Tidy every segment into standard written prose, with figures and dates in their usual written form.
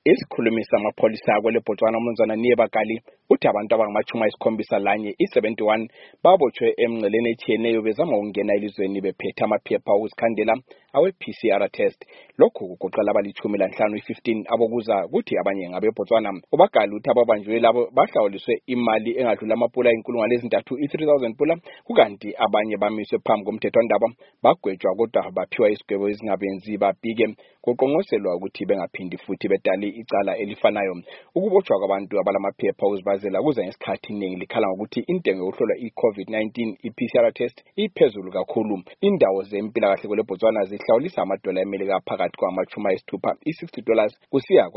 Isikhulumi samapholisa kwele Botswana uMnumzana Niyebakali uthi abantu abangama-71 i-71 babotshwe emngceleni etshiyeneyo bezama ukungena elizweni bephethe amaphepha okuzikhandela awe-PCR test. Lokhu kugoqela abali-15 i-15 abokuza kuthi abanye ngabeBotswana. uBakali uthi ababanjwe labo bahlawuliswe imali engadlula amapula $3,000 i-3,000 kukanti abanye bamiswe phambi komthethwandaba bagwetshwa kodwa baphiwa isigwebo ezingabenzi babhike kuqonqoselwa ukuthi bengaphindi futhi bedali icala elifanayo. Ukubotshwa kwabantu abalamaphepha okuzibazela kuza ngesikhathi iningi likhala ngokuthi intengo yokuhlola i-COVID-19 i-PCR test iphezulu kakhulu. Indawo zempilakahle kwele Botswana zihlawulisa amadola eMelika phakathi kwama-60 i-$60 kusiya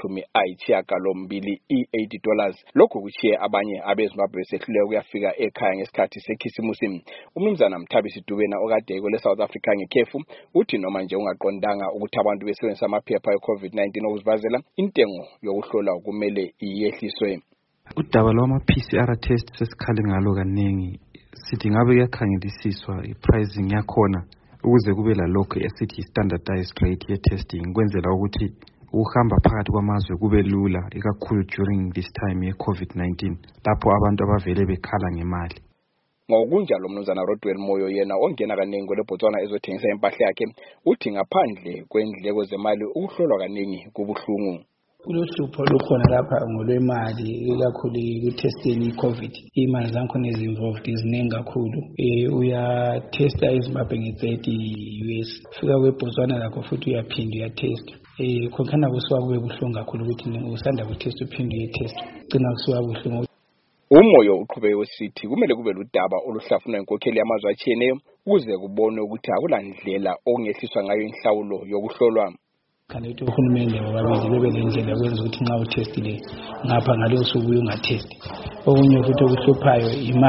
kwama-80 i-$80. Lokhu kuchiye abanye abeZimbabwe besehluleka ukuyafika ekhaya ngesikhathi sekhisimusi. uMnumzana Mthabisi Dubena okade kwele South Africa ngekhefu uthi noma nje ungaqondanga ukuthi abantu besebenzisa amaphepha e-COVID-19 okuzibazela, intengo yokuhlola kumele iyehliswe. Udaba lwama-PCR test sesikhale ngalo kaningi, sithi ngabe kuyakhangelisiswa i-pricing yakhona ukuze kube lalokho esithi standardized rate ye-testing kwenzela ukuthi ukuhamba phakathi kwamazwe kube lula, ikakhulu during this time ye-COVID-19 lapho abantu abavele bekhala ngemali. Ngokunjalo uMnumzana Rodwell Moyo yena ongena kaningi kwele Botswana ezothengisa impahla yakhe uthi ngaphandle kwendleko zemali ukuhlolwa kaningi kubuhlungu. Kulohlupho lukhona lapha ngolwemali ikakhulu ku-testing i-COVID. Imali zakhona ezinvolved iziningi kakhulu. Uyatesta eZimbabwe nge-30 US. Fika kweBotswana lakho futhi uyaphinda uyatesta. Khonkhana kusuka kube buhlungu kakhulu ukuthi usanda kutesta uphinde uyetesta. Gcina kusuka buhlungu. Umoyo uqhubeke wesithi kumele kube ludaba oluhlafunwa inkokheli yamazwe atshiyeneyo ukuze kubonwe ukuthi akulandlela okungehliswa ngayo inhlawulo yokuhlolwa. Kanti uhulumende wababili bebe lendlela kwenza ukuthi nxa utestile ngapha ngaleyo suku ungatesti. Okunye futhi okuhluphayo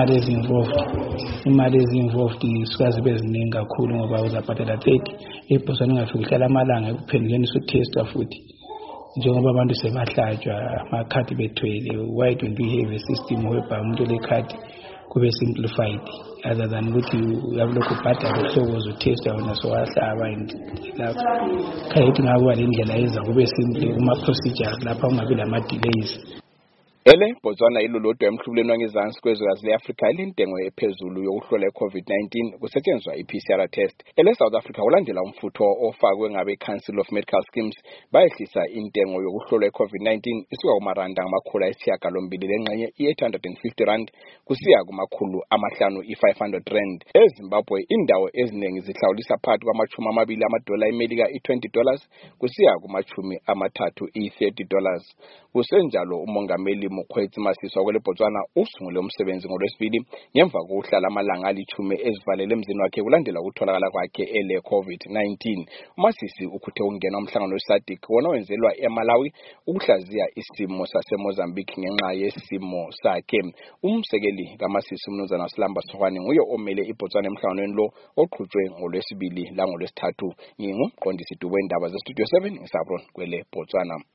imali ezinvolved suka zibe ziningi kakhulu ngoba uzabhadala 30 eBotswana ungafika uhlala amalanga ekuphenduleni usutesta futhi. Njengoba abantu sebahlatshwa amakhadi bethwele, why don't we have a system whereby umuntu lekhadi kube simplified other than ukuthi uyabulokhu ubhadala uhlobo uzotesta wona sowahlaba lapho khayethi ngakuba lendlela yenza kube simple kuma-procedures lapha ungabi lama-delays. Ele Botswana ilolodwa emhlubuleni wangezansi kwezwekazi le-Afrika elintengo ephezulu yokuhlola i-COVID-19 kusetshenziswa i-PCR test. Ele South Africa kulandela umfutho ofakwe ngabe-Council of Medical Schemes bayehlisa intengo yokuhlola i-COVID-19 isuka kumaranda angama-800 lengxenye i-850 kusiya kuma-500 i-500. EZimbabwe indawo eziningi zihlawulisa phakathi kwama-$20 eMelika i-$20 kusiya kuma-30 i-$30. Kusenjalo umongameli Mokgweetsi Masisi kwele Botswana usungule umsebenzi ngoLwesibili ngemva kokuhlala amalanga ali-10 ezivalele emzini wakhe kulandela ukutholakala kwakhe ele COVID-19. uMasisi ukhuthe ukungena umhlangano weSADC wona wenzelwa eMalawi ukuhlaziya isimo saseMozambique ngenxa yesimo sakhe. Umsekeli kaMasisi uMnumzana Silamba Sohwane nguye omele iBotswana emhlanganweni lo oqhutshwe ngoLwesibili langolwesithathu. Ngingumqondisi wendaba zeStudio 7 eSabron kwele Botswana.